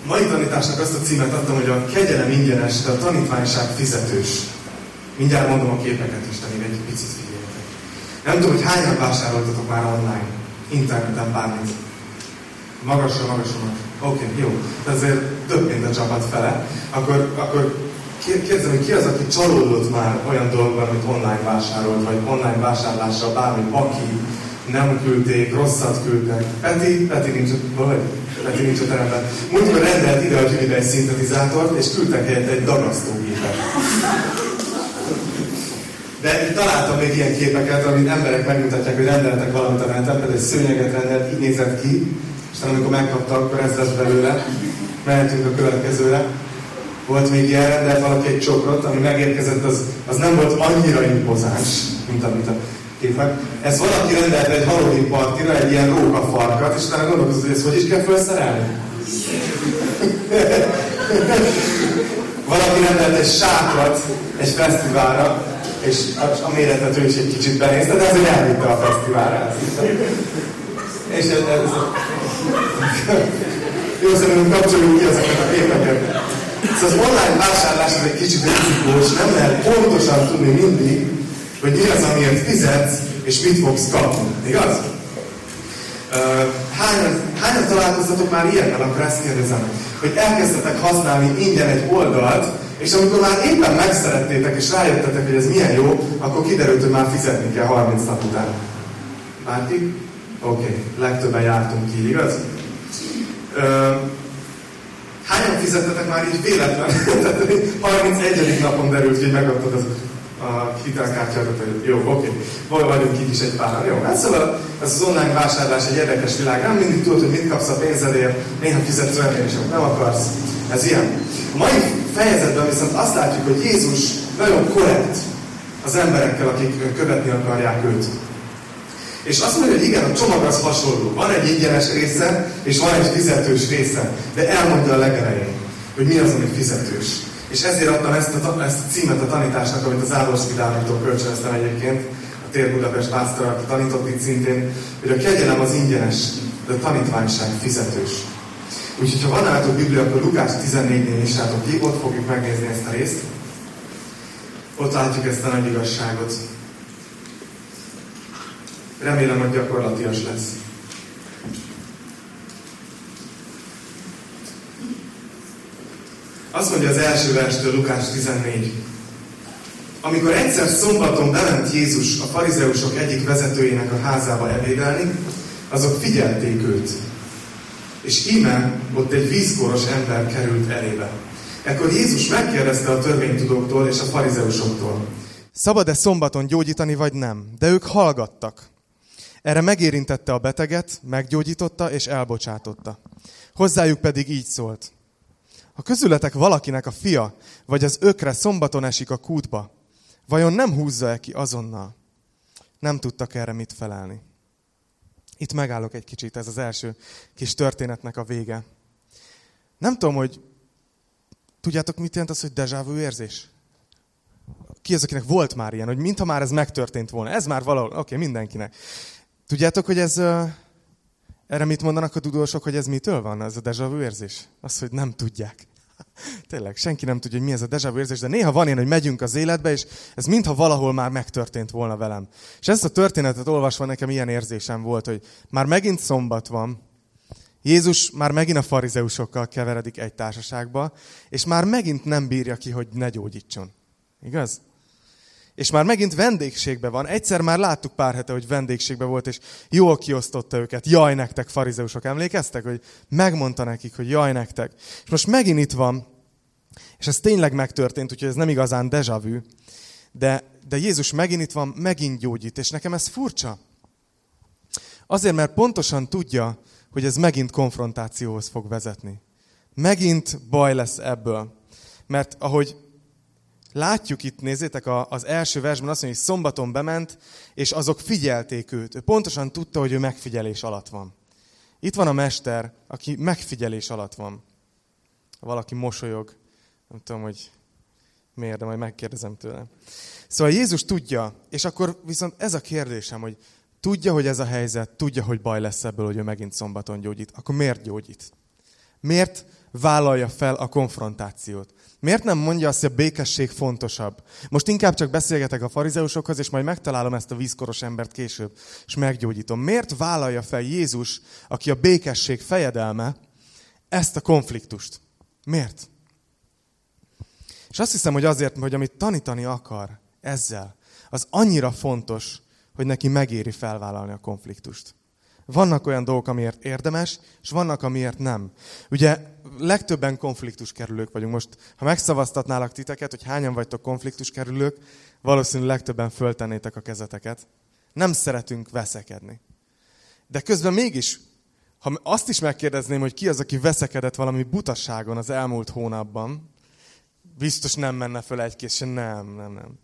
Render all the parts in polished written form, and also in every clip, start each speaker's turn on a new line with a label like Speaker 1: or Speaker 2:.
Speaker 1: Mai tanításnak azt a címet adtam, hogy a kegyelem ingyenes, de a tanítványság fizetős. Mindjárt mondom a képeket is, de még egy picit figyeljetek. Nem tudom, hogy hányan vásároltatok már online, interneten bármit. Magasra. Oké, jó. De azért több, mint a csapat fele. Akkor kérdezem, hogy ki az, aki csalódott már olyan dolgokban, amit online vásárolt, vagy online vásárlásra bármi paki, nem küldték, rosszat küldtek. Peti nincs a teremben. Múltkor rendelt ide a Gyuribe egy szintetizátort, és küldtek helyett egy dagasztógépet. De találtam még ilyen képeket, amit emberek megmutatják, hogy rendeltek valamit a neten, például egy szőnyeget rendelt, így nézett ki, és amikor megkapta, akkor ez lesz belőle. Mehetünk a következőre. Volt még ilyen, rendelt valaki egy csokrot, ami megérkezett, az nem volt annyira impozáns, mint amit a képek. Ez valaki rendelt egy Halloween partira, egy ilyen rókafarkat, és utána gondolkozott, hogy ezt hogy is kell felszerelni? Valaki rendelt egy sátrat egy fesztiválra, és a méretet ő is egy kicsit benézte, de azért elvitte a fesztiválra. És ez... Jó, szerintem kapcsoljuk ki ezeket a képeket. Szóval az online vásárlás az egy kicsit rizikós, nem lehet pontosan tudni mindig, hogy mi az, amiért fizetsz, és mit fogsz kapni. Igaz? Hányan találkoztatok már ilyennel? Akkor ezt kérdezem, hogy elkezdtetek használni ingyen egy oldalt, és amikor már éppen megszerettétek, és rájöttetek, hogy ez milyen jó, akkor kiderült, hogy már fizetni kell 30 nap után. Bárki? Oké, legtöbben jártunk ki, igaz? Hányan fizettetek már így véletlen? 31. napon derült ki, hogy megadtad a hitelkártyádat, hogy jó, oké, vagyunk így is egy páran. Jó, hát szóval ez az online vásárlás egy érdekes világ. Nem mindig tudod, hogy mit kapsz a pénzedért, néha fizetsz olyan is, amit nem akarsz. Ez ilyen. A mai fejezetben viszont azt látjuk, hogy Jézus nagyon korrekt az emberekkel, akik követni akarják őt. És azt mondja, hogy igen, a csomag az hasonló. Van egy ingyenes része, és van egy fizetős része. De elmondja a legelején, hogy mi az, ami fizetős. És ezért adtam ezt a címet a tanításnak, amit az Áldós Vidámtól kölcsönöztem egyébként, a Tér Budapest pásztora, aki tanított itt szintén, hogy a kegyelem az ingyenes, de a tanítványság fizetős. Úgyhogy, ha van nálatok Biblia, akkor Lukács 14-nél nyissátok ki, ott fogjuk megnézni ezt a részt. Ott látjuk ezt a nagy igazságot. Remélem, hogy gyakorlatias lesz. Azt mondja az első verstől Lukács 14. Amikor egyszer szombaton bement Jézus a farizeusok egyik vezetőjének a házába ebédelni, azok figyelték őt. És íme ott egy vízkoros ember került elébe. Ekkor Jézus megkérdezte a törvénytudóktól és a farizeusoktól: szabad-e szombaton gyógyítani, vagy nem? De ők hallgattak. Erre megérintette a beteget, meggyógyította és elbocsátotta. Hozzájuk pedig így szólt: ha közületek valakinek a fia, vagy az ökre szombaton esik a kútba, vajon nem húzza-e ki azonnal? Nem tudtak erre mit felelni. Itt megállok egy kicsit, ez az első kis történetnek a vége. Nem tudom, hogy tudjátok, mit jelent az, hogy déjà vu érzés? Ki az, akinek volt már ilyen, hogy mintha már ez megtörtént volna. Ez már valahol, oké, mindenkinek. Tudjátok, hogy ez, erre mit mondanak a tudósok, hogy ez mitől van, ez a déjà vu érzés? Az, hogy nem tudják. Tényleg, senki nem tudja, hogy mi ez a déjà vu érzés, de néha van ilyen, hogy megyünk az életbe, és ez mintha valahol már megtörtént volna velem. És ezt a történetet olvasva nekem ilyen érzésem volt, hogy már megint szombat van, Jézus már megint a farizeusokkal keveredik egy társaságba, és már megint nem bírja ki, hogy ne gyógyítson. Igaz? És már megint vendégségben van. Egyszer már láttuk pár hete, hogy vendégségben volt, és jól kiosztotta őket. Jaj nektek, farizeusok, emlékeztek? Hogy megmondta nekik, hogy jaj nektek. És most megint itt van, és ez tényleg megtörtént, úgyhogy ez nem igazán déjà vu, de Jézus megint itt van, megint gyógyít, és nekem ez furcsa. Azért, mert pontosan tudja, hogy ez megint konfrontációhoz fog vezetni. Megint baj lesz ebből. Mert ahogy látjuk itt, nézzétek, az első versben azt mondja, hogy szombaton bement, és azok figyelték őt. Ő pontosan tudta, hogy ő megfigyelés alatt van. Itt van a mester, aki megfigyelés alatt van. Valaki mosolyog, nem tudom, hogy miért, de majd megkérdezem tőle. Szóval Jézus tudja, és akkor viszont ez a kérdésem, hogy tudja, hogy ez a helyzet, tudja, hogy baj lesz ebből, hogy ő megint szombaton gyógyít. Akkor miért gyógyít? Miért vállalja fel a konfrontációt? Miért nem mondja azt, hogy a békesség fontosabb? Most inkább csak beszélgetek a farizeusokhoz, és majd megtalálom ezt a vízkoros embert később, és meggyógyítom. Miért vállalja fel Jézus, aki a békesség fejedelme, ezt a konfliktust? Miért? És azt hiszem, hogy azért, hogy amit tanítani akar ezzel, az annyira fontos, hogy neki megéri felvállalni a konfliktust. Vannak olyan dolgok, amiért érdemes, és vannak, amiért nem. Ugye legtöbben konfliktuskerülők vagyunk. Most, ha megszavaztatnálak titeket, hogy hányan vagytok konfliktuskerülők, valószínűleg legtöbben föltennétek a kezeteket. Nem szeretünk veszekedni. De közben mégis, ha azt is megkérdezném, hogy ki az, aki veszekedett valami butaságon az elmúlt hónapban, biztos nem menne föl egy kész, nem.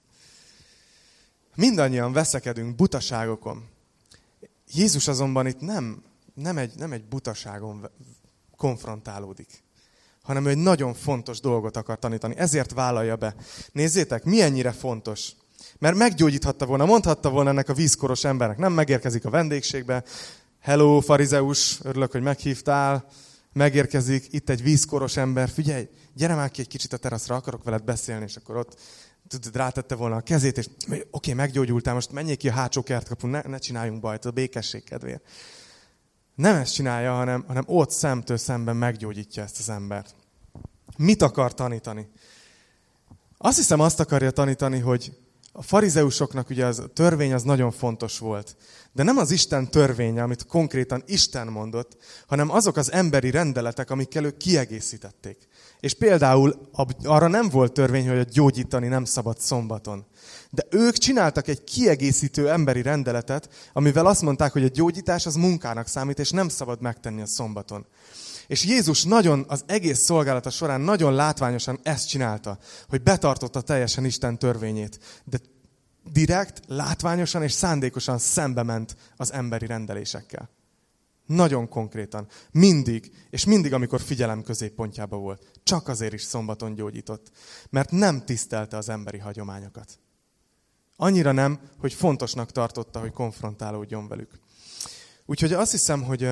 Speaker 1: Mindannyian veszekedünk butaságokon. Jézus azonban itt nem egy butaságon konfrontálódik, hanem ő egy nagyon fontos dolgot akar tanítani. Ezért vállalja be. Nézzétek, milyennyire fontos. Mert meggyógyíthatta volna, mondhatta volna ennek a vízkoros embernek. Nem megérkezik a vendégségbe. Hello, farizeus, örülök, hogy meghívtál. Megérkezik, itt egy vízkoros ember. Figyelj, gyere már ki egy kicsit a teraszra, akarok veled beszélni, és akkor ott rátette volna a kezét, és oké, meggyógyultál, most menjél ki a hátsó kertkapun, ne csináljunk bajt, a békesség kedvéért. Nem ezt csinálja, hanem ott szemtől szemben meggyógyítja ezt az embert. Mit akar tanítani? Azt hiszem, azt akarja tanítani, hogy a farizeusoknak ugye a törvény az nagyon fontos volt. De nem az Isten törvénye, amit konkrétan Isten mondott, hanem azok az emberi rendeletek, amikkel ők kiegészítették. És például arra nem volt törvény, hogy gyógyítani nem szabad szombaton. De ők csináltak egy kiegészítő emberi rendeletet, amivel azt mondták, hogy a gyógyítás az munkának számít, és nem szabad megtenni a szombaton. És Jézus az egész szolgálata során nagyon látványosan ezt csinálta, hogy betartotta teljesen Isten törvényét. De direkt, látványosan és szándékosan szembe ment az emberi rendelésekkel. Nagyon konkrétan. Mindig, és mindig, amikor figyelem középpontjában volt. Csak azért is szombaton gyógyított. Mert nem tisztelte az emberi hagyományokat. Annyira nem, hogy fontosnak tartotta, hogy konfrontálódjon velük. Úgyhogy azt hiszem, hogy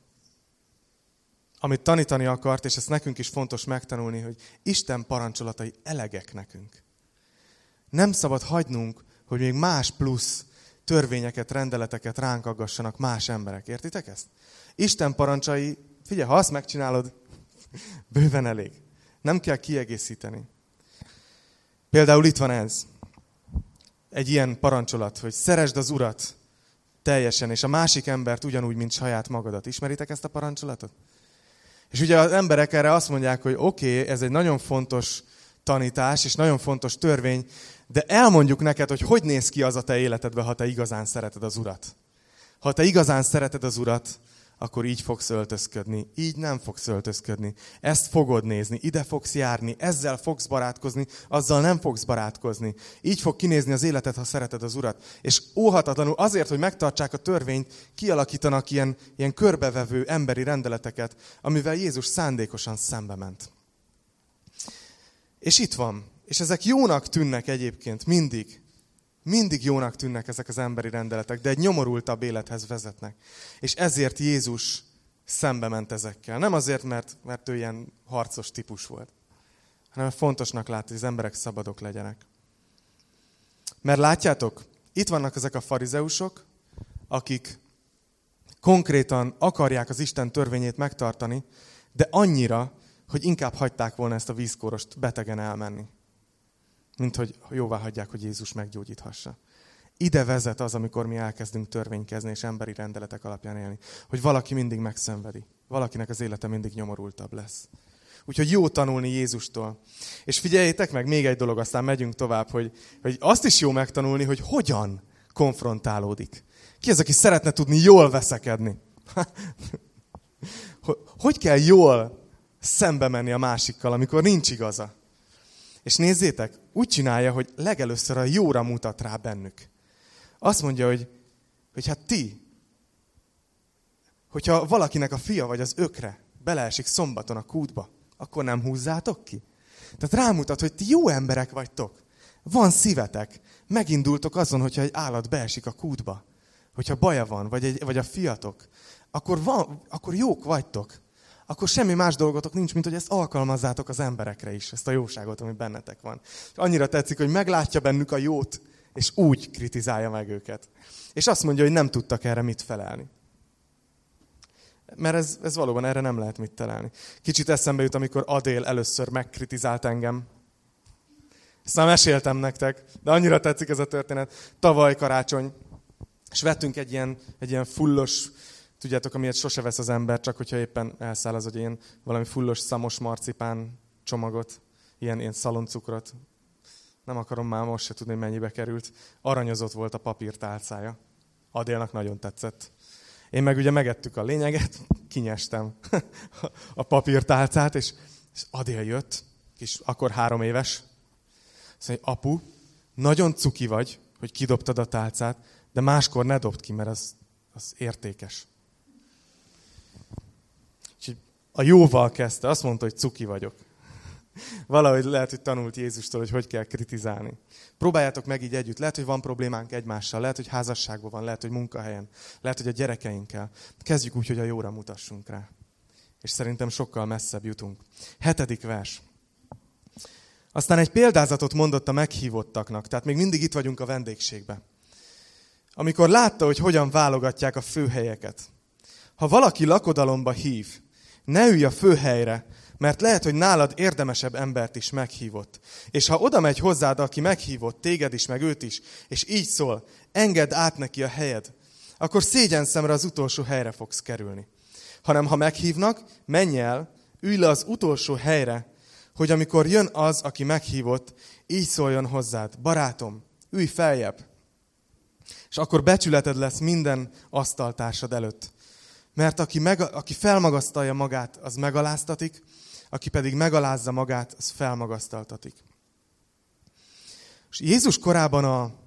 Speaker 1: amit tanítani akart, és ezt nekünk is fontos megtanulni, hogy Isten parancsolatai elegek nekünk. Nem szabad hagynunk, hogy még más plusz törvényeket, rendeleteket ránk aggassanak más emberek. Értitek ezt? Isten parancsai, figyelj, ha azt megcsinálod, bőven elég. Nem kell kiegészíteni. Például itt van ez. Egy ilyen parancsolat, hogy szeresd az Urat teljesen, és a másik embert ugyanúgy, mint saját magadat. Ismeritek ezt a parancsolatot? És ugye az emberek erre azt mondják, hogy oké, ez egy nagyon fontos tanítás, és nagyon fontos törvény, de elmondjuk neked, hogy néz ki az a te életedben, ha te igazán szereted az Urat. Ha te igazán szereted az Urat, akkor így fogsz öltözködni, így nem fogsz öltözködni. Ezt fogod nézni, ide fogsz járni, ezzel fogsz barátkozni, azzal nem fogsz barátkozni. Így fog kinézni az életed, ha szereted az Urat. És óhatatlanul azért, hogy megtartsák a törvényt, kialakítanak ilyen körbevevő emberi rendeleteket, amivel Jézus szándékosan szembe ment. És itt van. És ezek jónak tűnnek egyébként mindig. Mindig jónak tűnnek ezek az emberi rendeletek, de egy nyomorultabb élethez vezetnek. És ezért Jézus szembe ment ezekkel. Nem azért, mert ő ilyen harcos típus volt, hanem fontosnak látta, hogy az emberek szabadok legyenek. Mert látjátok, itt vannak ezek a farizeusok, akik konkrétan akarják az Isten törvényét megtartani, de annyira, hogy inkább hagyták volna ezt a vízkórost betegen elmenni. Mint hogy jóvá hagyják, hogy Jézus meggyógyíthassa. Ide vezet az, amikor mi elkezdünk törvénykezni és emberi rendeletek alapján élni. Hogy valaki mindig megszenvedi. Valakinek az élete mindig nyomorultabb lesz. Úgyhogy jó tanulni Jézustól. És figyeljétek meg, még egy dolog, aztán megyünk tovább, hogy azt is jó megtanulni, hogy hogyan konfrontálódik. Ki az, aki szeretne tudni jól veszekedni? Hogy kell jól szembe menni a másikkal, amikor nincs igaza? És nézzétek, úgy csinálja, hogy legelőször a jóra mutat rá bennük. Azt mondja, hogy hát ti, hogyha valakinek a fia vagy az ökre beleesik szombaton a kútba, akkor nem húzzátok ki? Tehát rámutat, hogy ti jó emberek vagytok. Van szívetek. Megindultok azon, hogyha egy állat beesik a kútba. Hogyha baja van, vagy a fiatok. Akkor jók vagytok. akkor semmi más dolgotok nincs, mint hogy ezt alkalmazzátok az emberekre is, ezt a jóságot, ami bennetek van. És annyira tetszik, hogy meglátja bennük a jót, és úgy kritizálja meg őket. És azt mondja, hogy nem tudtak erre mit felelni. Mert ez valóban erre nem lehet mit találni. Kicsit eszembe jut, amikor Adél először megkritizált engem. Ezt már meséltem nektek, de annyira tetszik ez a történet. Tavaly karácsony, és vettünk egy ilyen fullos, tudjátok, amilyet sose vesz az ember, csak hogyha éppen elszáll az, hogy ilyen valami fullos szamos marcipán csomagot, ilyen szaloncukrot. Nem akarom már most se tudni, mennyibe került. Aranyozott volt a papírtálcája. Adélnak nagyon tetszett. Én meg ugye megettük a lényeget, kinyestem a papírtálcát, és Adél jött, és akkor 3 éves. Azt mondja, apu, nagyon cuki vagy, hogy kidobtad a tálcát, de máskor ne dobd ki, mert az értékes. És a jóval kezdte, azt mondta, hogy cuki vagyok. Valahogy lehet, hogy tanult Jézustól, hogy kell kritizálni. Próbáljátok meg így együtt. Lehet, hogy van problémánk egymással, lehet, hogy házasságban van, lehet, hogy munkahelyen, lehet, hogy a gyerekeinkkel. Kezdjük úgy, hogy a jóra mutassunk rá. És szerintem sokkal messzebb jutunk. 7. vers. Aztán egy példázatot mondott a meghívottaknak, tehát még mindig itt vagyunk a vendégségben. Amikor látta, hogy hogyan válogatják a főhelyeket. Ha valaki lakodalomba hív, ne ülj a főhelyre, mert lehet, hogy nálad érdemesebb embert is meghívott. És ha oda megy hozzád, aki meghívott, téged is, meg őt is, és így szól, engedd át neki a helyed, akkor szégyenszemre az utolsó helyre fogsz kerülni. Hanem ha meghívnak, menj el, ülj le az utolsó helyre, hogy amikor jön az, aki meghívott, így szóljon hozzád, barátom, ülj feljebb. És akkor becsületed lesz minden asztaltársad előtt. Mert aki felmagasztalja magát, az megaláztatik, aki pedig megalázza magát, az felmagasztaltatik. És Jézus korában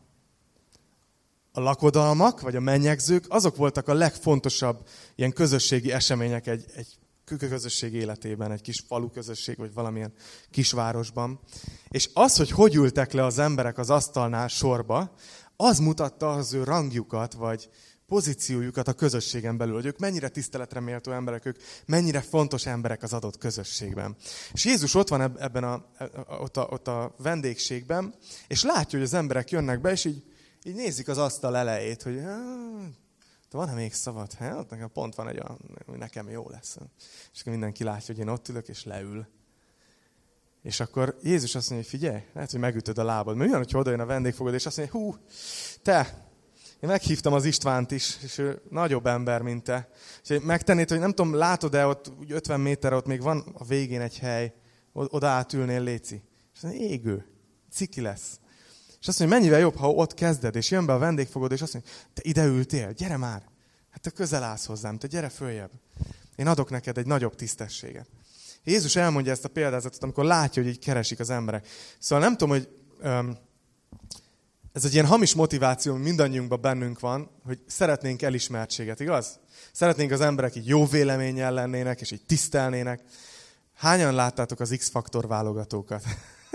Speaker 1: a lakodalmak, vagy a mennyegzők, azok voltak a legfontosabb ilyen közösségi események egy közösség életében, egy kis falu közösség, vagy valamilyen kisvárosban. És az, hogy ültek le az emberek az asztalnál sorba, az mutatta az ő rangjukat, vagy pozíciójukat a közösségen belül, hogy ők mennyire tiszteletre méltó emberek, ők mennyire fontos emberek az adott közösségben. És Jézus ott van ott a vendégségben, és látja, hogy az emberek jönnek be, és így nézik az asztal elejét, hogy van-e még szabad? Ott nekem pont van egy olyan, hogy nekem jó lesz. És akkor mindenki látja, hogy én ott ülök, és leül. És akkor Jézus azt mondja, hogy figyelj, lehet, hogy megütöd a lábad. Mert olyan, hogyha odajön a vendégfogad, és azt mondja, hú, te, én meghívtam az Istvánt is, és ő nagyobb ember, mint te. És megtennéd, hogy nem tudom, látod-e ott 50 méterre, ott még van a végén egy hely, oda átülnél, léci. És azt mondja, égő, ciki lesz. És azt mondja, mennyivel jobb, ha ott kezded, és jön be a vendégfogod, és azt mondja, te ide ültél, gyere már. Hát te közel állsz hozzám, te gyere följebb. Én adok neked egy nagyobb tisztességet. Jézus elmondja ezt a példázatot, amikor látja, hogy így keresik az emberek. Szóval nem tudom, hogy ez egy ilyen hamis motiváció, mindannyiunkban bennünk van, hogy szeretnénk elismertséget, igaz? Szeretnénk az emberek így jó véleménnyel lennének, és így tisztelnének. Hányan láttátok az X-faktor válogatókat?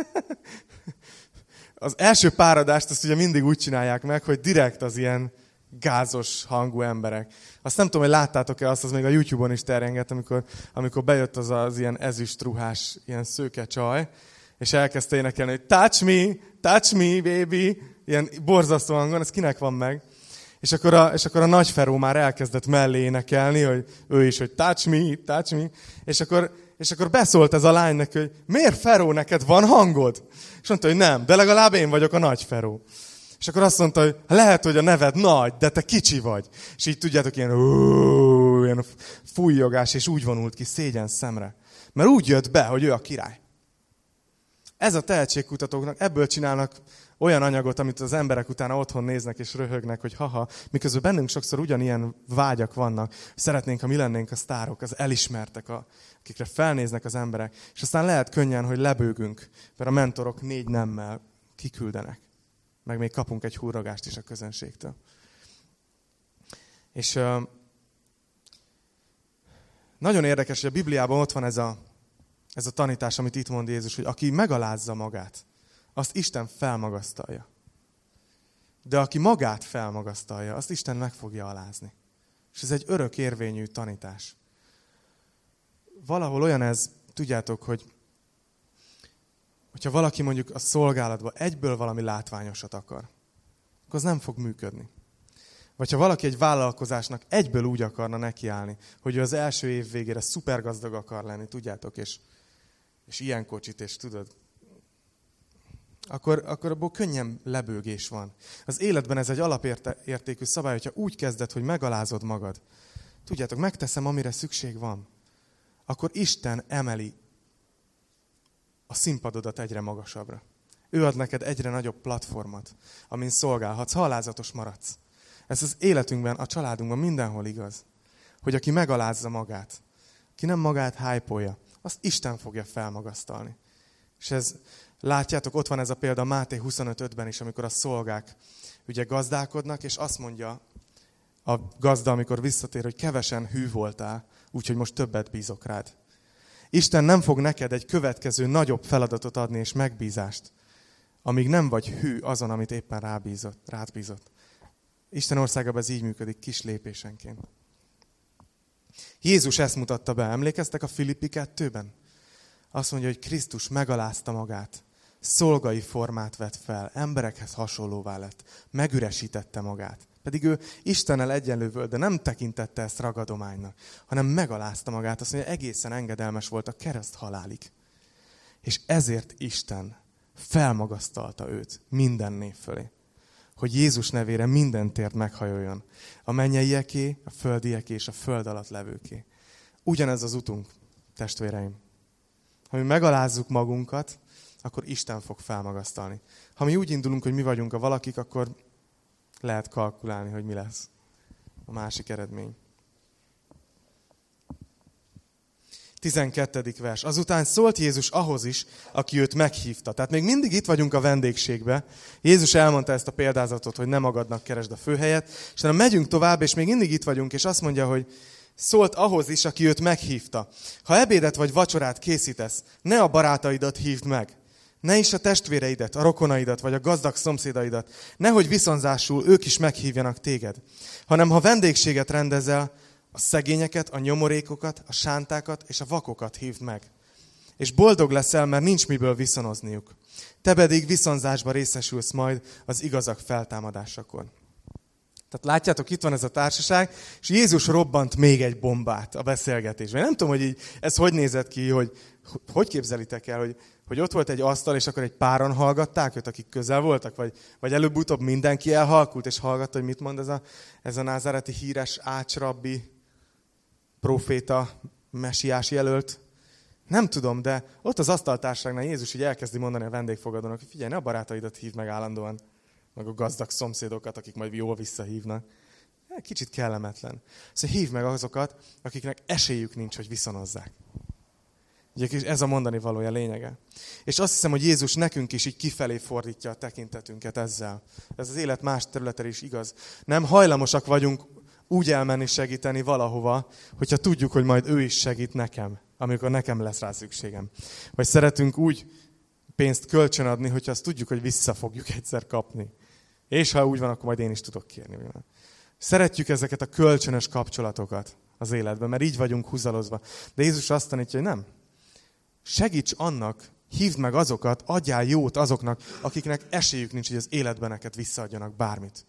Speaker 1: Az első páradást azt ugye mindig úgy csinálják meg, hogy direkt az ilyen gázos hangú emberek. Azt nem tudom, hogy láttátok-e azt, az még a YouTube-on is terjengett, amikor bejött az ilyen ezüstruhás, ilyen szőke csaj, és elkezdte énekelni, hogy touch me, baby, ilyen borzasztó hangon, ez kinek van meg? És akkor a nagy Feró már elkezdett mellé énekelni, hogy ő is, hogy touch me, és akkor beszólt ez a lány neki, hogy miért Feró, neked van hangod? És mondta, hogy nem, de legalább én vagyok a nagy Feró. És akkor azt mondta, hogy lehet, hogy a neved nagy, de te kicsi vagy. És így tudjátok, ilyen fújjogás, és úgy vonult ki szégyen szemre. Mert úgy jött be, hogy ő a király. Ez a tehetségkutatóknak, ebből csinálnak olyan anyagot, amit az emberek utána otthon néznek és röhögnek, hogy haha, miközben bennünk sokszor ugyanilyen vágyak vannak. Szeretnénk, ha mi lennénk a sztárok, az elismertek, akikre felnéznek az emberek. És aztán lehet könnyen, hogy lebőgünk, mert a mentorok 4 nemmel kiküldenek. Meg még kapunk egy hurragást is a közönségtől. És nagyon érdekes, hogy a Bibliában ott van ez a tanítás, amit itt mond Jézus, hogy aki megalázza magát, azt Isten felmagasztalja. De aki magát felmagasztalja, azt Isten meg fogja alázni. És ez egy örök érvényű tanítás. valahol olyan ez, tudjátok, hogyha valaki mondjuk a szolgálatban egyből valami látványosat akar, akkor az nem fog működni. Vagy ha valaki egy vállalkozásnak egyből úgy akarna nekiállni, hogy ő az első év végére szupergazdag akar lenni, tudjátok, és ilyen kocsit, és tudod, akkor abból könnyen lebőgés van. Az életben ez egy alapértékű szabály, hogyha úgy kezded, hogy megalázod magad. Tudjátok, megteszem, amire szükség van. Akkor Isten emeli a színpadodat egyre magasabbra. Ő ad neked egyre nagyobb platformot, amin szolgálhatsz, ha alázatos maradsz. Ez az életünkben, a családunkban mindenhol igaz. Hogy aki megalázza magát, aki nem magát hype-olja, azt Isten fogja felmagasztalni. És ez, látjátok, ott van ez a példa Máté 25:5-ben is, amikor a szolgák ugye gazdálkodnak, és azt mondja a gazda, amikor visszatér, hogy kevesen hű voltál, úgyhogy most többet bízok rád. Isten nem fog neked egy következő nagyobb feladatot adni és megbízást, amíg nem vagy hű azon, amit éppen rád bízott. Isten országában ez így működik, kis lépésenként. Jézus ezt mutatta be. Emlékeztek a Filippi 2-ben? Azt mondja, hogy Krisztus megalázta magát, szolgai formát vett fel, emberekhez hasonlóvá lett, megüresítette magát. Pedig ő Istennel egyenlő volt, de nem tekintette ezt ragadománynak, hanem megalázta magát. Azt mondja, egészen engedelmes volt a kereszt halálig. És ezért Isten felmagasztalta őt minden név fölé. Hogy Jézus nevére minden térd meghajoljon. A mennyeieké, a földieké és a föld alatt levőké. Ugyanez az utunk, testvéreim. Ha mi megalázzuk magunkat, akkor Isten fog felmagasztalni. Ha mi úgy indulunk, hogy mi vagyunk a valakik, akkor lehet kalkulálni, hogy mi lesz a másik eredmény. 12. vers. Azután szólt Jézus ahhoz is, aki őt meghívta. Tehát még mindig itt vagyunk a vendégségbe. Jézus elmondta ezt a példázatot, hogy nem magadnak keresd a főhelyet. És utána megyünk tovább, és még mindig itt vagyunk, és azt mondja, hogy szólt ahhoz is, aki őt meghívta. Ha ebédet vagy vacsorát készítesz, ne a barátaidat hívd meg. Ne is a testvéreidet, a rokonaidat, vagy a gazdag szomszédaidat. Nehogy viszonzásul ők is meghívjanak téged. Hanem ha vendégséget rendezel, a szegényeket, a nyomorékokat, a sántákat és a vakokat hívd meg. És boldog leszel, mert nincs miből viszonozniuk. Te pedig viszonzásba részesülsz majd az igazak feltámadásakor. Tehát látjátok, itt van ez a társaság, és Jézus robbant még egy bombát a beszélgetésben. Nem tudom, hogy így, ez hogy nézett ki, hogy képzelitek el, hogy ott volt egy asztal, és akkor egy páran hallgatták őt, akik közel voltak, vagy előbb-utóbb mindenki elhalkult, és hallgatta, hogy mit mond ez a názáreti híres ácsrabbi, proféta, mesiás jelölt. Nem tudom, de ott az asztaltárságnál Jézus így elkezdi mondani a vendégfogadónak, hogy figyelj, ne a barátaidat hívd meg állandóan, meg a gazdag szomszédokat, akik majd jól visszahívnak. Kicsit kellemetlen. Szóval hívd meg azokat, akiknek esélyük nincs, hogy viszonozzák. Ugye ez a mondani valója lényege. És azt hiszem, hogy Jézus nekünk is így kifelé fordítja a tekintetünket ezzel. Ez az élet más területen is igaz. Nem hajlamosak vagyunk úgy elmenni segíteni valahova, hogyha tudjuk, hogy majd ő is segít nekem, amikor nekem lesz rá szükségem. Vagy szeretünk úgy pénzt kölcsönadni, hogyha azt tudjuk, hogy vissza fogjuk egyszer kapni. És ha úgy van, akkor majd én is tudok kérni. Szeretjük ezeket a kölcsönös kapcsolatokat az életben, mert így vagyunk húzalozva. De Jézus azt tanítja, hogy nem. Segíts annak, hívd meg azokat, adjál jót azoknak, akiknek esélyük nincs, hogy az életben neked visszaadjanak bármit.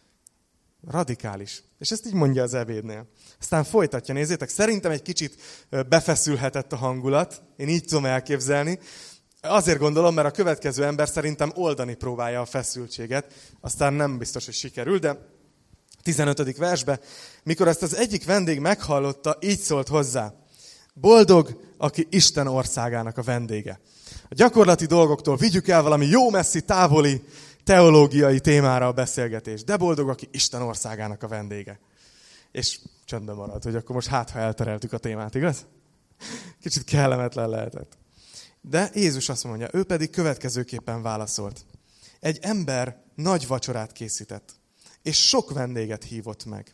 Speaker 1: Radikális. És ezt így mondja az ebédnél. Aztán folytatja, nézzétek, szerintem egy kicsit befeszülhetett a hangulat. Én így tudom elképzelni. Azért gondolom, mert a következő ember szerintem oldani próbálja a feszültséget. Aztán nem biztos, hogy sikerül, de 15. versben, mikor ezt az egyik vendég meghallotta, így szólt hozzá. Boldog, aki Isten országának a vendége. A gyakorlati dolgoktól vigyük el valami jó messzi, távoli, teológiai témára a beszélgetés. De boldog, aki Isten országának a vendége. És csöndben maradt, hogy akkor most ha eltereltük a témát, igaz? Kicsit kellemetlen lehetett. De Jézus azt mondja, ő pedig következőképpen válaszolt. Egy ember nagy vacsorát készített, és sok vendéget hívott meg.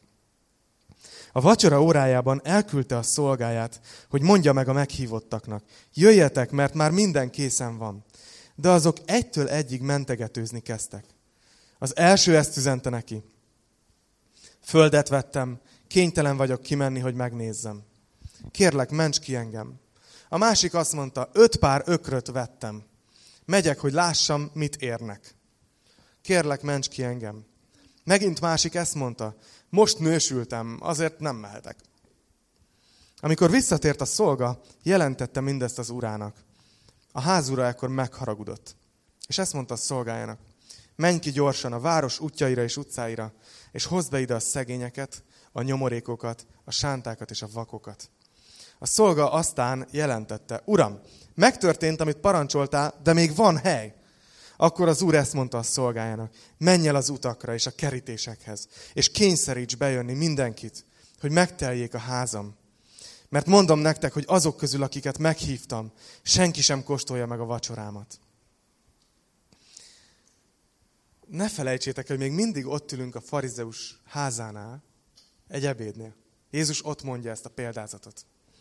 Speaker 1: A vacsora órájában elküldte a szolgáját, hogy mondja meg a meghívottaknak, jöjjetek, mert már minden készen van. De azok egytől egyig mentegetőzni kezdtek. Az első ezt üzente neki. Földet vettem, kénytelen vagyok kimenni, hogy megnézzem. Kérlek, ments ki engem. A másik azt mondta, 5 pár ökröt vettem. Megyek, hogy lássam, mit érnek. Kérlek, ments ki engem. Megint másik ezt mondta, most nősültem, azért nem mehetek. Amikor visszatért a szolga, jelentette mindezt az urának. A házura ekkor megharagudott. És ezt mondta a szolgájának, menj ki gyorsan a város útjaira és utcáira, és hozd be ide a szegényeket, a nyomorékokat, a sántákat és a vakokat. A szolga aztán jelentette, Uram, megtörtént, amit parancsoltál, de még van hely. Akkor az úr ezt mondta a szolgájának, menj el az utakra és a kerítésekhez, és kényszeríts bejönni mindenkit, hogy megteljék a házam. Mert mondom nektek, hogy azok közül, akiket meghívtam, senki sem kóstolja meg a vacsorámat. Ne felejtsétek, hogy még mindig ott ülünk a farizeus házánál, egy ebédnél. Jézus ott mondja ezt a példázatot.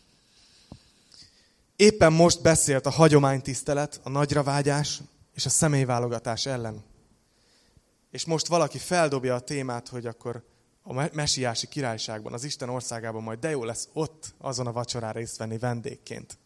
Speaker 1: Éppen most beszélt a hagyománytisztelet, a nagyravágyás és a személyválogatás ellen. És most valaki feldobja a témát, hogy akkor a mesiási királyságban, az Isten országában majd de jó lesz ott azon a vacsorán részt venni vendégként.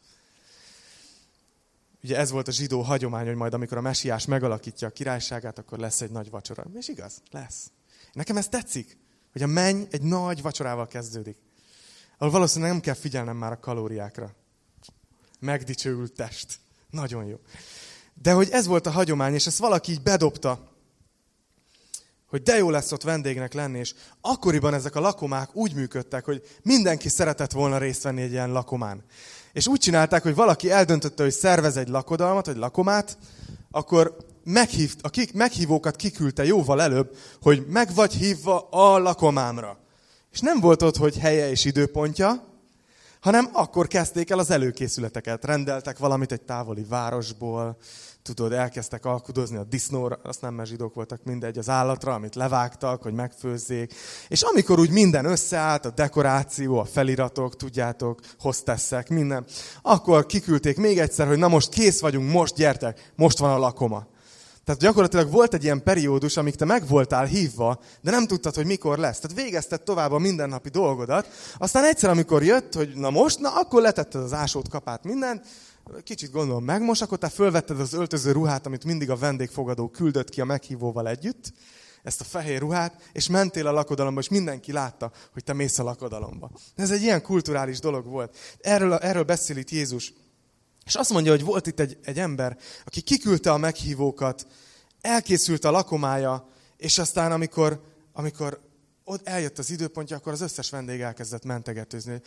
Speaker 1: Ugye ez volt a zsidó hagyomány, hogy majd amikor a mesiás megalakítja a királyságát, akkor lesz egy nagy vacsora. És igaz, lesz. Nekem ez tetszik, hogy a menny egy nagy vacsorával kezdődik. Ahol valószínűleg nem kell figyelnem már a kalóriákra. Megdicsőült test. Nagyon jó. De hogy ez volt a hagyomány, és ezt valaki így bedobta, hogy de jó lesz ott vendégnek lenni, és akkoriban ezek a lakomák úgy működtek, hogy mindenki szeretett volna részt venni egy ilyen lakomán. És úgy csinálták, hogy valaki eldöntötte, hogy szervez egy lakodalmat, vagy lakomát, akkor a meghívókat kiküldte jóval előbb, hogy meg vagy hívva a lakomámra. És nem volt ott, hogy helye és időpontja, hanem akkor kezdték el az előkészületeket. Rendeltek valamit egy távoli városból, tudod, elkezdtek alkudozni a disznóra, azt nem, mert zsidók voltak, mindegy, az állatra, amit levágtak, hogy megfőzzék. És amikor úgy minden összeállt, a dekoráció, a feliratok, tudjátok, hostessek, minden, akkor kiküldték még egyszer, hogy na most kész vagyunk, most gyertek, most van a lakoma. Tehát gyakorlatilag volt egy ilyen periódus, amíg te meg voltál hívva, de nem tudtad, hogy mikor lesz. Tehát végezted tovább a mindennapi dolgodat. Aztán egyszer, amikor jött, hogy na most, na akkor letetted az ásót, kapát, mindent, kicsit gondolom megmos, akkor te fölvetted az öltöző ruhát, amit mindig a vendégfogadó küldött ki a meghívóval együtt, ezt a fehér ruhát, és mentél a lakodalomba, és mindenki látta, hogy te mész a lakodalomba. Ez egy ilyen kulturális dolog volt. Erről beszél itt Jézus. És azt mondja, hogy volt itt egy ember, aki kiküldte a meghívókat, elkészült a lakomája, és aztán amikor ott eljött az időpontja, akkor az összes vendég elkezdett mentegetőzni.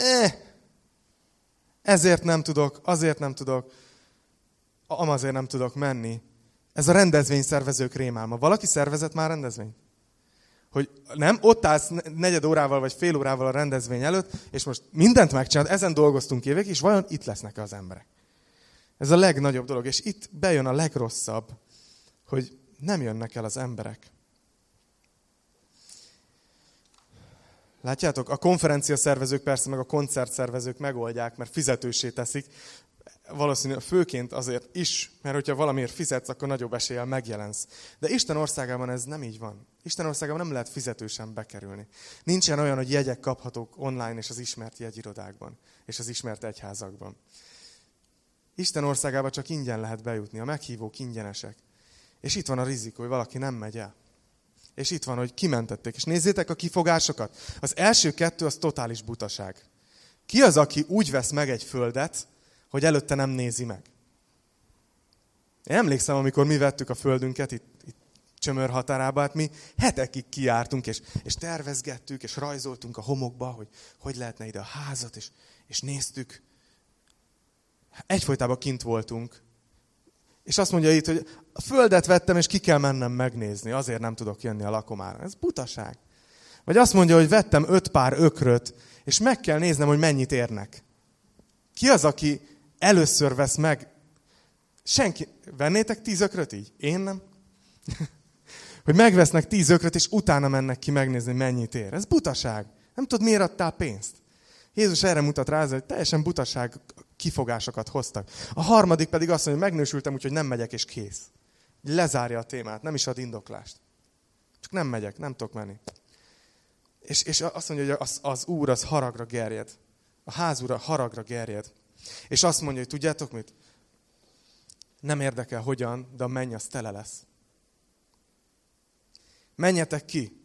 Speaker 1: Ezért nem tudok, azért nem tudok, amazért nem tudok menni. Ez a rendezvényszervezők rémálma. Valaki szervezett már rendezvényt? Hogy nem, ott állsz 4 órával vagy fél órával a rendezvény előtt, és most mindent megcsinálod, ezen dolgoztunk évek, és vajon itt lesznek az emberek. Ez a legnagyobb dolog, és itt bejön a legrosszabb, hogy nem jönnek el az emberek. Látjátok, a konferenciaszervezők persze, meg a koncertszervezők megoldják, mert fizetőssé teszik. Valószínűleg főként azért is, mert hogyha valamiért fizetsz, akkor nagyobb eséllyel megjelensz. De Isten országában ez nem így van. Isten országában nem lehet fizetősen bekerülni. Nincsen olyan, hogy jegyek kaphatók online és az ismert jegyirodákban, és az ismert egyházakban. Isten országában csak ingyen lehet bejutni, a meghívók ingyenesek. És itt van a rizikó, hogy valaki nem megy el. És itt van, hogy kimentették. És nézzétek a kifogásokat. Az első 2 az totális butaság. Ki az, aki úgy vesz meg egy földet, hogy előtte nem nézi meg? Én emlékszem, amikor mi vettük a földünket itt Csömör határába, hát mi hetekig kijártunk, és tervezgettük, és rajzoltunk a homokba, hogy lehetne ide a házat, és néztük. Egyfolytában kint voltunk. És azt mondja itt, hogy a földet vettem, és ki kell mennem megnézni, azért nem tudok jönni a lakomára. Ez butaság. Vagy azt mondja, hogy vettem 5 pár ökröt, és meg kell néznem, hogy mennyit érnek. Ki az, aki először vesz meg? Senki. Vennétek 10 ökröt így? Én nem. Hogy megvesznek 10 ökröt, és utána mennek ki megnézni, mennyit ér. Ez butaság. Nem tudod, miért adtál pénzt. Jézus erre mutat rá, hogy teljesen butaság kifogásokat hoztak. A harmadik pedig azt mondja, hogy megnősültem, úgyhogy nem megyek, és kész. Lezárja a témát, nem is ad indoklást. Csak nem megyek, nem tudok menni. És azt mondja, hogy az Úr az haragra gerjed. a házura haragra gerjed. És azt mondja, hogy tudjátok mit? Nem érdekel hogyan, de a menny az tele lesz. Menjetek ki.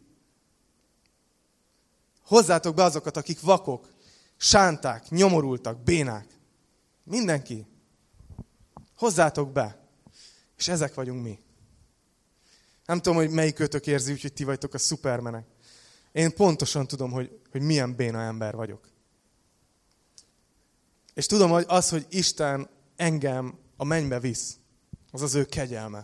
Speaker 1: Hozzátok be azokat, akik vakok, sánták, nyomorultak, bénák. Mindenki. Hozzátok be. És ezek vagyunk mi. Nem tudom, hogy melyikőtök érzi, úgyhogy ti vagytok a szupermenek. Én pontosan tudom, hogy milyen béna ember vagyok. És tudom, hogy az, hogy Isten engem a mennybe visz, az az ő kegyelme.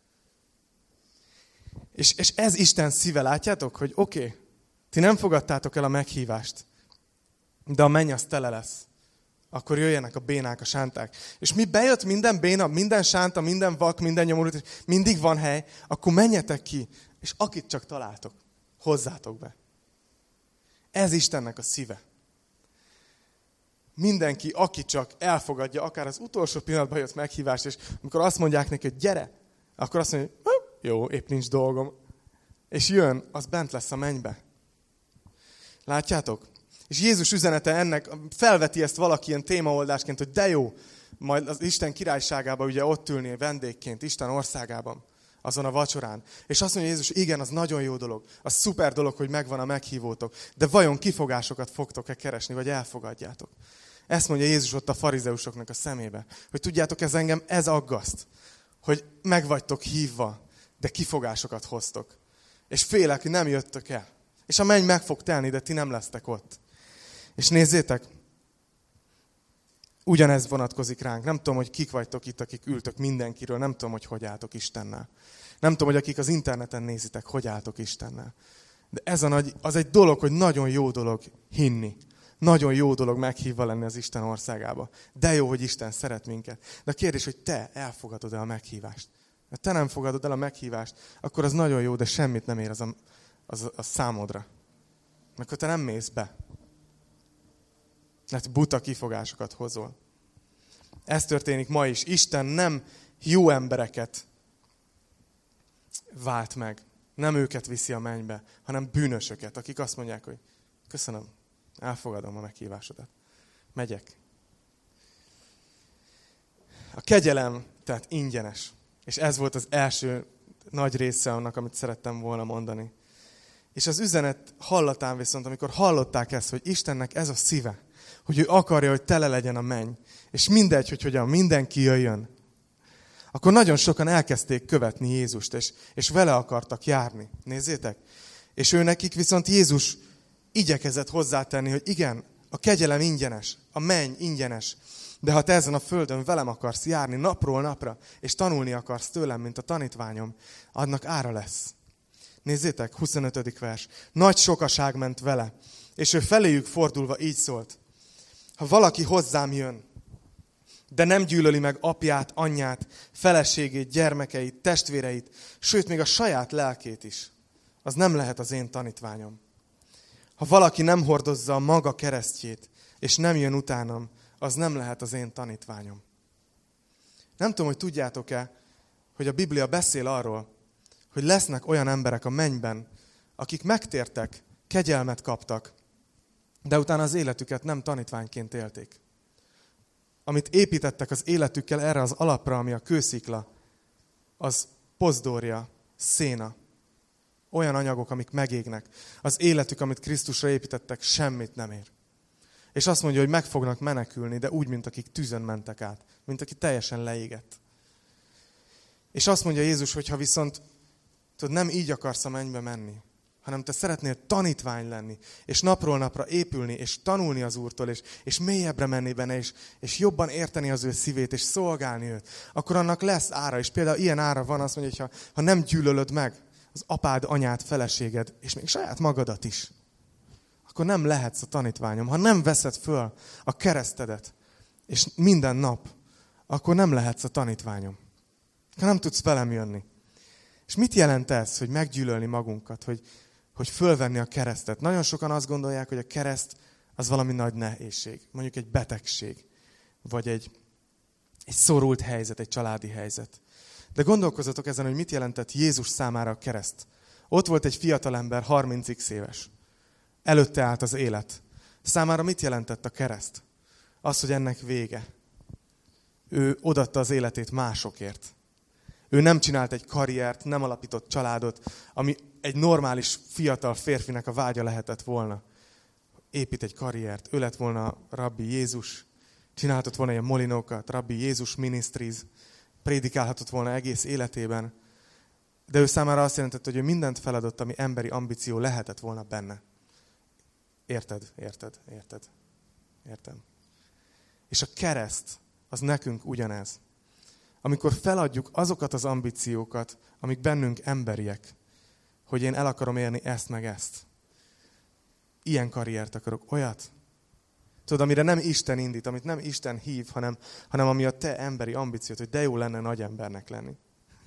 Speaker 1: És ez Isten szíve, látjátok, hogy oké, ti nem fogadtátok el a meghívást, de a menny az tele lesz. Akkor jöjjenek a bénák, a sánták. És mi bejött minden béna, minden sánta, minden vak, minden nyomorult, és mindig van hely, akkor menjetek ki, és akit csak találtok, hozzátok be. Ez Istennek a szíve. Mindenki, aki csak elfogadja, akár az utolsó pillanatban jött meghívást, és amikor azt mondják neki, hogy gyere, akkor azt mondja, hogy jó, épp nincs dolgom. És jön, az bent lesz a mennybe. Látjátok? És Jézus üzenete ennek, felveti ezt valaki ilyen témaoldásként, hogy de jó, majd az Isten királyságában ugye ott ülni vendégként, Isten országában, azon a vacsorán. És azt mondja Jézus, igen, az nagyon jó dolog, az szuper dolog, hogy megvan a meghívótok, de vajon kifogásokat fogtok-e keresni, vagy elfogadjátok? Ezt mondja Jézus ott a farizeusoknak a szemébe. Hogy tudjátok, ez aggaszt, hogy meg vagytok hívva, de kifogásokat hoztok. És félek, hogy nem jöttök el. És a menny meg fog telni, de ti nem lesztek ott. És nézzétek, ugyanez vonatkozik ránk. Nem tudom, hogy kik vagytok itt, akik ültök mindenkiről. Nem tudom, hogy álltok Istennel. Nem tudom, hogy akik az interneten nézitek, hogy álltok Istennel. De az egy dolog, hogy nagyon jó dolog hinni. Nagyon jó dolog meghívva lenni az Isten országába. De jó, hogy Isten szeret minket. De a kérdés, hogy te elfogadod el a meghívást. Ha te nem fogadod el a meghívást, akkor az nagyon jó, de semmit nem ér az számodra. Mert akkor te nem mész be. Mert buta kifogásokat hozol. Ez történik ma is. Isten nem jó embereket vált meg. Nem őket viszi a mennybe, hanem bűnösöket, akik azt mondják, hogy köszönöm, elfogadom a meghívásodat. Megyek. A kegyelem, tehát ingyenes. És ez volt az első nagy része annak, amit szerettem volna mondani. És az üzenet hallatán viszont, amikor hallották ezt, hogy Istennek ez a szíve, hogy ő akarja, hogy tele legyen a menny, és mindegy, hogy hogyan mindenki jöjjön, akkor nagyon sokan elkezdték követni Jézust, és vele akartak járni. Nézzétek! És ő nekik viszont Jézus igyekezett hozzátenni, hogy igen, a kegyelem ingyenes, a menny ingyenes, de ha te ezen a földön velem akarsz járni napról napra, és tanulni akarsz tőlem, mint a tanítványom, annak ára lesz. Nézzétek, 25. vers. Nagy sokaság ment vele, és ő feléjük fordulva így szólt. Ha valaki hozzám jön, de nem gyűlöli meg apját, anyját, feleségét, gyermekeit, testvéreit, sőt, még a saját lelkét is, az nem lehet az én tanítványom. Ha valaki nem hordozza a maga keresztjét, és nem jön utánam, az nem lehet az én tanítványom. Nem tudom, hogy tudjátok-e, hogy a Biblia beszél arról, hogy lesznek olyan emberek a mennyben, akik megtértek, kegyelmet kaptak, de utána az életüket nem tanítványként élték. Amit építettek az életükkel erre az alapra, ami a kőszikla, az pozdorja, széna. Olyan anyagok, amik megégnek. Az életük, amit Krisztusra építettek, semmit nem ér. És azt mondja, hogy meg fognak menekülni, de úgy, mint akik tűzön mentek át. Mint aki teljesen leégett. És azt mondja Jézus, hogy ha viszont nem így akarsz a mennybe menni, hanem te szeretnél tanítvány lenni, és napról napra épülni, és tanulni az Úrtól, és mélyebbre menni benne, és jobban érteni az ő szívét, és szolgálni őt, akkor annak lesz ára. És például ilyen ára van, azt mondja, hogy ha nem gyűlölöd meg az apád, anyád, feleséged, és még saját magadat is, akkor nem lehetsz a tanítványom. Ha nem veszed föl a keresztedet, és minden nap, akkor nem lehetsz a tanítványom. Ha nem tudsz velem jönni. És mit jelent ez, hogy meggyűlölni magunkat, hogy fölvenni a keresztet? Nagyon sokan azt gondolják, hogy a kereszt az valami nagy nehézség. Mondjuk egy betegség, vagy egy szorult helyzet, egy családi helyzet. De gondolkozzatok ezen, hogy mit jelentett Jézus számára a kereszt. Ott volt egy fiatalember, 30x éves. Előtte állt az élet. Számára mit jelentett a kereszt? Az, hogy ennek vége. Ő odaadta az életét másokért. Ő nem csinált egy karriert, nem alapított családot, ami egy normális fiatal férfinek a vágya lehetett volna. Épít egy karriert, ő lett volna Rabbi Jézus, csinálhatott volna ilyen molinókat, Rabbi Jézus Ministries, prédikálhatott volna egész életében, de ő számára azt jelentette, hogy ő mindent feladott, ami emberi ambíció lehetett volna benne. Érted? Értem. És a kereszt, az nekünk ugyanez. Amikor feladjuk azokat az ambíciókat, amik bennünk emberiek, hogy én el akarom érni ezt meg ezt. Ilyen karriert akarok, olyat. Tudod, amire nem Isten indít, amit nem Isten hív, hanem ami a te emberi ambíciót, hogy de jó lenne nagy embernek lenni.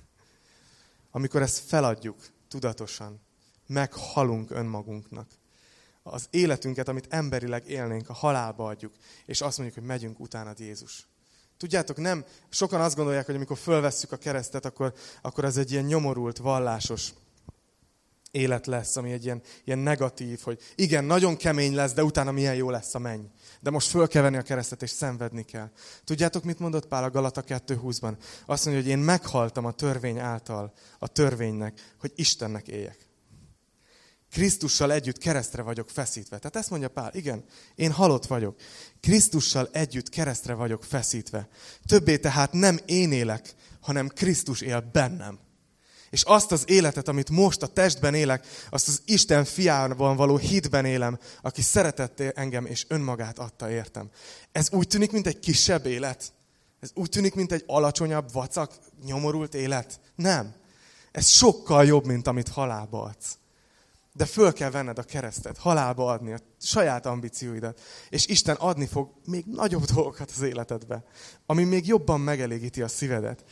Speaker 1: Amikor ezt feladjuk tudatosan, meghalunk önmagunknak. Az életünket, amit emberileg élnénk, a halálba adjuk, és azt mondjuk, hogy megyünk utánad, Jézus. Tudjátok, nem, sokan azt gondolják, hogy amikor fölvesszük a keresztet, akkor ez egy ilyen nyomorult, vallásos élet lesz, ami egy ilyen negatív, hogy igen, nagyon kemény lesz, de utána milyen jó lesz a menny. De most föl kell venni a keresztet, és szenvedni kell. Tudjátok, mit mondott Pál a Galata 2:20-ban? Azt mondja, hogy én meghaltam a törvény által, a törvénynek, hogy Istennek éljek. Krisztussal együtt keresztre vagyok feszítve. Tehát ezt mondja Pál, igen, én halott vagyok. Krisztussal együtt keresztre vagyok feszítve. Többé tehát nem én élek, hanem Krisztus él bennem. És azt az életet, amit most a testben élek, azt az Isten fiában való hitben élem, aki szeretett engem és önmagát adta értem. Ez úgy tűnik, mint egy kisebb élet? Ez úgy tűnik, mint egy alacsonyabb, vacak, nyomorult élet? Nem. Ez sokkal jobb, mint amit halálba adsz. De föl kell venned a keresztet, halálba adni a saját ambícióidat. És Isten adni fog még nagyobb dolgokat az életedbe, ami még jobban megelégíti a szívedet,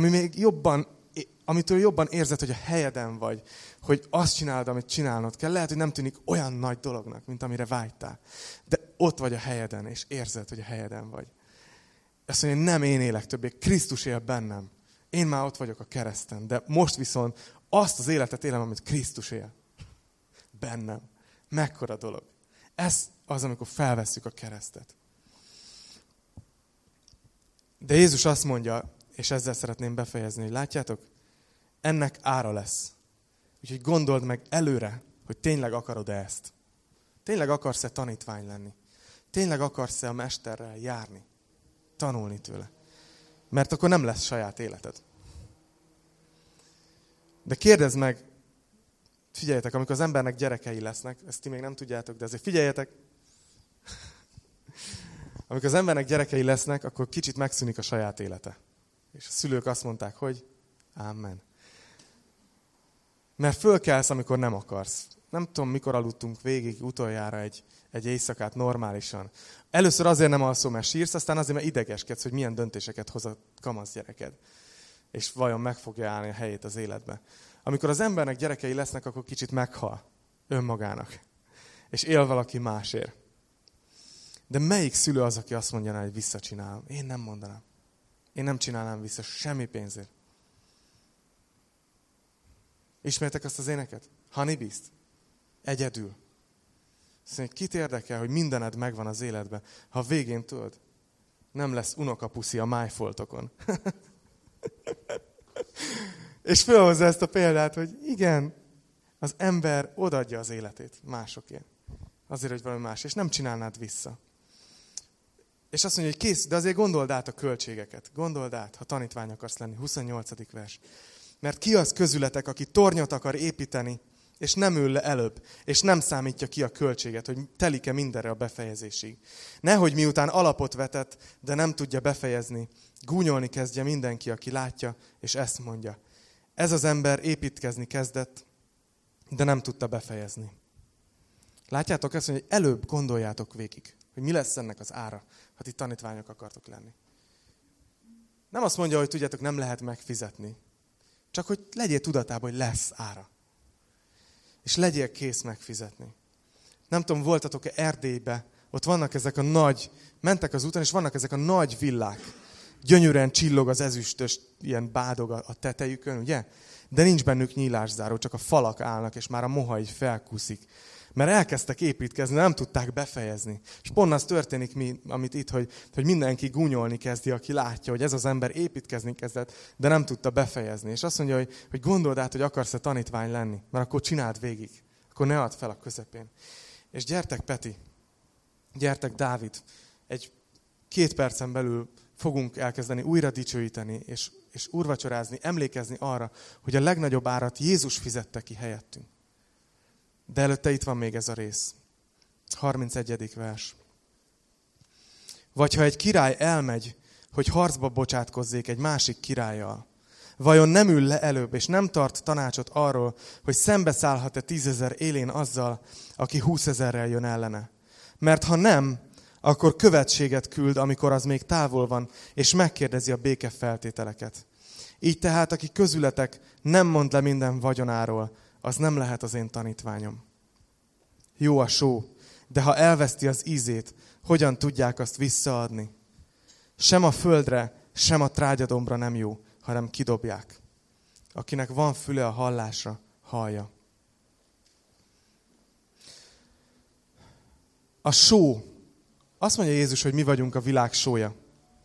Speaker 1: amitől jobban érzed, hogy a helyeden vagy, hogy azt csinálod, amit csinálnod kell. Lehet, hogy nem tűnik olyan nagy dolognak, mint amire vágytál. De ott vagy a helyeden, és érzed, hogy a helyeden vagy. Azt mondja, nem én élek többé, Krisztus él bennem. Én már ott vagyok a kereszten, de most viszont azt az életet élem, amit Krisztus él bennem. Mekkora dolog. Ez az, amikor felvesszük a keresztet. De Jézus azt mondja, és ezzel szeretném befejezni, hogy látjátok, ennek ára lesz. Úgyhogy gondold meg előre, hogy tényleg akarod-e ezt. Tényleg akarsz-e tanítvány lenni? Tényleg akarsz-e a mesterrel járni? Tanulni tőle? Mert akkor nem lesz saját életed. De kérdezd meg, figyeljetek, amikor az embernek gyerekei lesznek, ezt ti még nem tudjátok, de azért figyeljetek. Amikor az embernek gyerekei lesznek, akkor kicsit megszűnik a saját élete. És a szülők azt mondták, hogy Amen. Mert fölkelsz, amikor nem akarsz. Nem tudom, mikor aludtunk végig utoljára egy éjszakát normálisan. Először azért nem alszol, mert sírsz, aztán azért, mert idegeskedsz, hogy milyen döntéseket hoz a kamasz gyereked. És vajon meg fogja állni a helyét az életbe. Amikor az embernek gyerekei lesznek, akkor kicsit meghal önmagának. És él valaki másért. De melyik szülő az, aki azt mondja, hogy visszacsinálom? Én nem mondanám. Én nem csinálnám vissza semmi pénzért. Ismertek azt az éneket? Honey Beast. Egyedül. Azt mondja, kit érdekel, hogy mindened megvan az életben, ha végén tudod, nem lesz unokapuszi a májfoltokon. És felhozza ezt a példát, hogy igen, az ember odaadja az életét másokért. Azért, hogy valami más, és nem csinálnád vissza. És azt mondja, hogy kész, de azért gondold át a költségeket. Gondold át, ha tanítvány akarsz lenni. 28. vers. Mert ki az közületek, aki tornyot akar építeni, és nem ül le előbb, és nem számítja ki a költséget, hogy telik-e mindenre a befejezésig. Nehogy miután alapot vetett, de nem tudja befejezni, gúnyolni kezdje mindenki, aki látja, és ezt mondja. Ez az ember építkezni kezdett, de nem tudta befejezni. Látjátok ezt, hogy előbb gondoljátok végig, hogy mi lesz ennek az ára, ha ti tanítványok akartok lenni. Nem azt mondja, hogy tudjátok, nem lehet megfizetni. Csak hogy legyél tudatában, hogy lesz ára. És legyél kész megfizetni. Nem tudom, voltatok-e Erdélybe, ott vannak ezek a nagy, mentek az úton, és vannak ezek a nagy villák. Gyönyörűen csillog az ezüstös, ilyen bádog a tetejükön, ugye? De nincs bennük nyílászáró, csak a falak állnak, és már a moha így felkuszik. Mert elkezdtek építkezni, nem tudták befejezni. És pont az történik, amit itt, hogy mindenki gúnyolni kezdi, aki látja, hogy ez az ember építkezni kezdett, de nem tudta befejezni. És azt mondja, hogy gondold át, hogy akarsz-e tanítvány lenni, mert akkor csináld végig. Akkor ne add fel a közepén. És gyertek, Peti, gyertek, Dávid, 2 percen belül fogunk elkezdeni újra dicsőíteni, és úrvacsorázni, emlékezni arra, hogy a legnagyobb árat Jézus fizette ki helyettünk. De előtte itt van még ez a rész. 31. vers. Vagy ha egy király elmegy, hogy harcba bocsátkozzék egy másik királlyal, vajon nem ül le előbb, és nem tart tanácsot arról, hogy szembeszállhat-e 10 000 élén azzal, aki 20 000-rel jön ellene? Mert ha nem, akkor követséget küld, amikor az még távol van, és megkérdezi a béke feltételeket. Így tehát, aki közületek nem mond le minden vagyonáról, az nem lehet az én tanítványom. Jó a só, de ha elveszti az ízét, hogyan tudják azt visszaadni? Sem a földre, sem a trágyadombra nem jó, hanem kidobják. Akinek van füle a hallásra, hallja. A só. Azt mondja Jézus, hogy mi vagyunk a világ sója.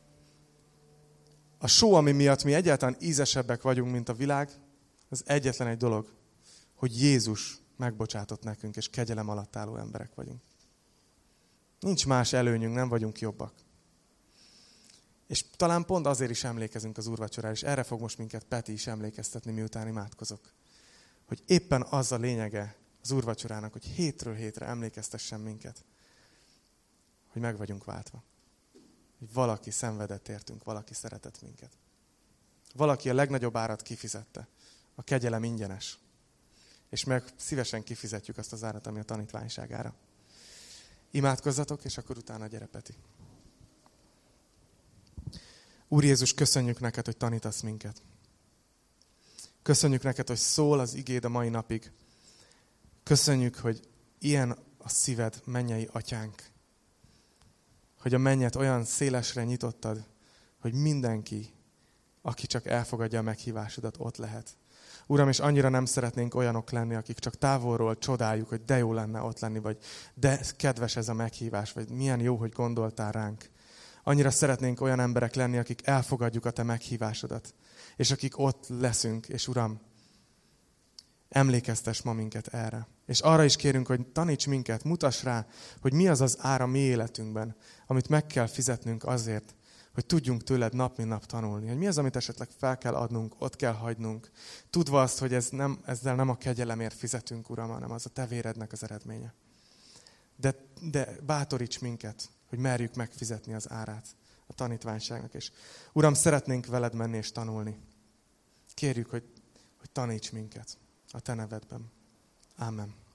Speaker 1: A só, ami miatt mi egyáltalán ízesebbek vagyunk, mint a világ, az egyetlen egy dolog, hogy Jézus megbocsátott nekünk, és kegyelem alatt álló emberek vagyunk. Nincs más előnyünk, nem vagyunk jobbak. És talán pont azért is emlékezünk az úrvacsorára, és erre fog most minket Peti is emlékeztetni, miután imádkozok. Hogy éppen az a lényege az úrvacsorának, hogy hétről hétre emlékeztessen minket, hogy meg vagyunk váltva. Hogy valaki szenvedett értünk, valaki szeretett minket. Valaki a legnagyobb árat kifizette. A kegyelem ingyenes. És meg szívesen kifizetjük azt az árat, ami a tanítványságára. Imádkozzatok, és akkor utána gyere, Peti. Úr Jézus, köszönjük neked, hogy tanítasz minket. Köszönjük neked, hogy szól az igéd a mai napig. Köszönjük, hogy ilyen a szíved, mennyei atyánk. Hogy a mennyet olyan szélesre nyitottad, hogy mindenki, aki csak elfogadja a meghívásodat, ott lehet. Uram, és annyira nem szeretnénk olyanok lenni, akik csak távolról csodáljuk, hogy de jó lenne ott lenni, vagy de kedves ez a meghívás, vagy milyen jó, hogy gondoltál ránk. Annyira szeretnénk olyan emberek lenni, akik elfogadjuk a te meghívásodat, és akik ott leszünk, és Uram, emlékeztess ma minket erre. És arra is kérünk, hogy taníts minket, mutass rá, hogy mi az az ára mi életünkben, amit meg kell fizetnünk azért, hogy tudjunk tőled nap mint nap tanulni. Hogy mi az, amit esetleg fel kell adnunk, ott kell hagynunk. Tudva azt, hogy ezzel nem a kegyelemért fizetünk, Uram, hanem az a te vérednek az eredménye. De bátoríts minket, hogy merjük megfizetni az árát a tanítványságnak. És Uram, szeretnénk veled menni és tanulni. Kérjük, hogy taníts minket a te nevedben. Ámen.